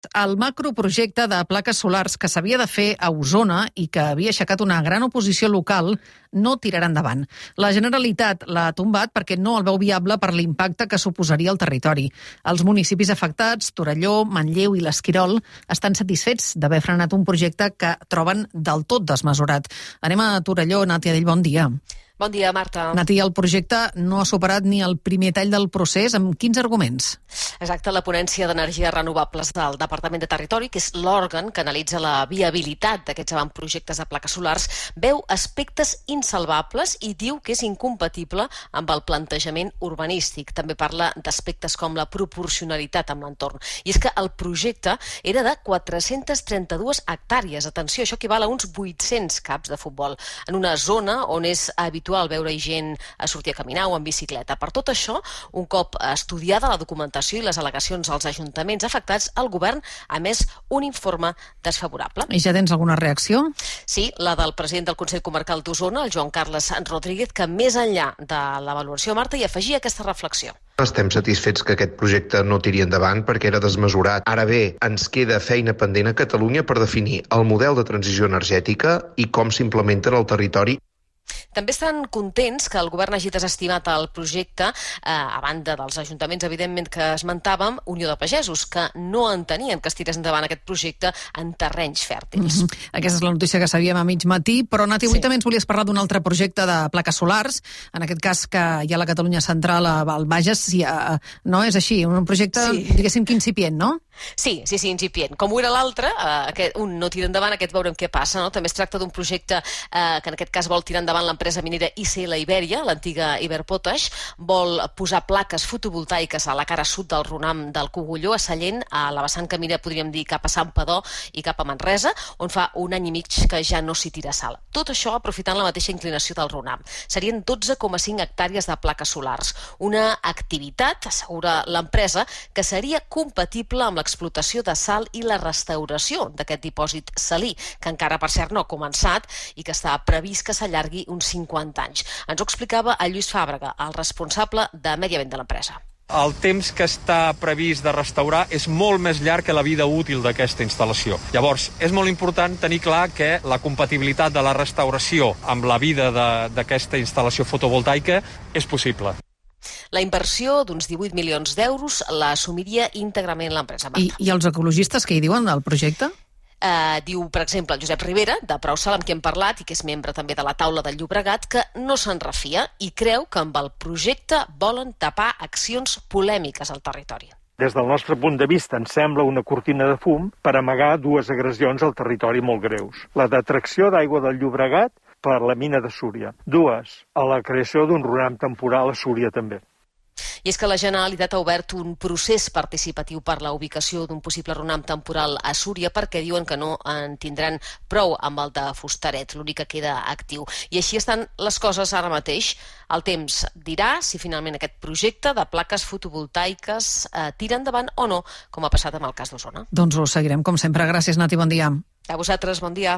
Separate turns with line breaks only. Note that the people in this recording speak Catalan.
El macroprojecte de plaques solars que s'havia de fer a Osona i que havia aixecat una gran oposició local no tirarà endavant. La Generalitat l'ha tombat perquè no el veu viable per l'impacte que suposaria al territori. Els municipis afectats, Torelló, Manlleu i l'Esquirol, estan satisfets d'haver frenat un projecte que troben del tot desmesurat. Anem a Torelló. Nàtia Dell, bon dia.
Bon dia, Marta.
Nati, el projecte no ha superat ni el primer tall del procés. Amb quins arguments?
Exacte, la ponència d'energies renovables del Departament de Territori, que és l'òrgan que analitza la viabilitat d'aquests avantprojectes de plaques solars, veu aspectes insalvables i diu que és incompatible amb el plantejament urbanístic. També parla d'aspectes com la proporcionalitat amb l'entorn. I és que el projecte era de 432 hectàrees. Atenció, això equival a uns 800 camps de futbol, en una zona on és habitual veure gent a sortir a caminar o en bicicleta. Per tot això, un cop estudiada la documentació i les al·legacions als ajuntaments afectats, el govern ha emès un informe desfavorable.
I ja tens alguna reacció?
Sí, la del president del Consell Comarcal d'Osona, el Joan Carles Rodríguez, que més enllà de l'avaluació, Marta, hi afegia aquesta reflexió.
Estem satisfets que aquest projecte no tiri endavant perquè era desmesurat. Ara bé, ens queda feina pendent a Catalunya per definir el model de transició energètica i com s'implementa en el territori.
També estan contents que el govern hagi desestimat el projecte, a banda dels ajuntaments, evidentment, que esmentàvem, Unió de Pagesos, que no entenien que es tirés endavant aquest projecte en terrenys fèrtils.
Aquesta és la notícia que sabíem a mig matí, però Nati, avui també ens volies parlar d'un altre projecte de plaques solars, en aquest cas que hi ha a la Catalunya Central, al Bages, no és així, un projecte, diguéssim, que incipient, no?
Sí, incipient. Com ho era l'altre, un no tira endavant, aquest veurem què passa, no? També es tracta d'un projecte que en aquest cas vol tirar endavant l'empresa minera ICL Iberia, l'antiga Iberpotash, vol posar plaques fotovoltaiques a la cara sud del Runam del Cogulló, a Sallent, a la vessant que mira, podríem dir, cap a Santpedor i cap a Manresa, on fa un any i mig que ja no s'hi tira sal. Tot això aprofitant la mateixa inclinació del Runam. Serien 12,5 hectàrees de plaques solars. Una activitat, assegura l'empresa, que seria compatible amb l'explotació de sal i la restauració d'aquest dipòsit salí, que encara, per cert, no ha començat i que està previst que s'allargui uns 50 anys. Ens ho explicava el Lluís Fàbrega, el responsable de Medi Ambient de l'empresa.
El temps que està previst de restaurar és molt més llarg que la vida útil d'aquesta instal·lació. Llavors, és molt important tenir clar que la compatibilitat de la restauració amb la vida d'aquesta instal·lació fotovoltaica és possible.
La inversió d'uns 18 milions d'euros l'assumiria íntegrament l'empresa.
I els ecologistes què hi diuen del projecte?
Diu, per exemple, el Josep Rivera, de Prausal, amb qui hem parlat i que és membre també de la taula del Llobregat, que no se'n refia i creu que amb el projecte volen tapar accions polèmiques al territori.
Des del nostre punt de vista ens sembla una cortina de fum per amagar dues agressions al territori molt greus. La detracció d'aigua del Llobregat per la mina de Súria. Dues, a la creació d'un runam temporal a Súria també.
I és que la Generalitat ha obert un procés participatiu per la ubicació d'un possible runam temporal a Súria perquè diuen que no en tindran prou amb el de Fustaret, l'únic que queda actiu. I així estan les coses ara mateix. El temps dirà si finalment aquest projecte de plaques fotovoltaiques tira endavant o no, com ha passat amb el cas d'Osona.
Doncs ho seguirem, com sempre. Gràcies, Nati, bon dia.
A vosaltres, bon dia.